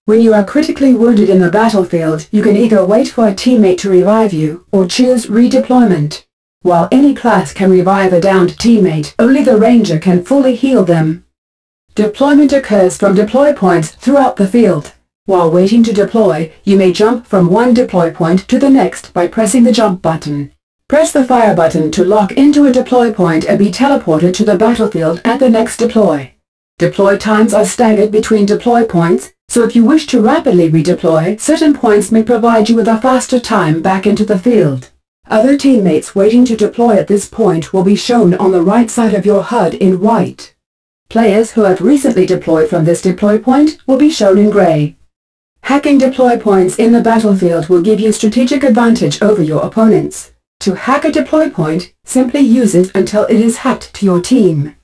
When you are critically wounded in the battlefield, you can either wait for a teammate to revive you, or choose redeployment. While any class can revive a downed teammate, only the Ranger can fully heal them. Deployment occurs from deploy points throughout the field. While waiting to deploy, you may jump from one deploy point to the next by pressing the jump button. Press the fire button to lock into a deploy point and be teleported to the battlefield at the next deploy. Deploy times are staggered between deploy points, so if you wish to rapidly redeploy, certain points may provide you with a faster time back into the field. Other teammates waiting to deploy at this point will be shown on the right side of your HUD in white. Players who have recently deployed from this deploy point will be shown in gray. Hacking deploy points in the battlefield will give you strategic advantage over your opponents. To hack a deploy point, simply use it until it is hacked to your team.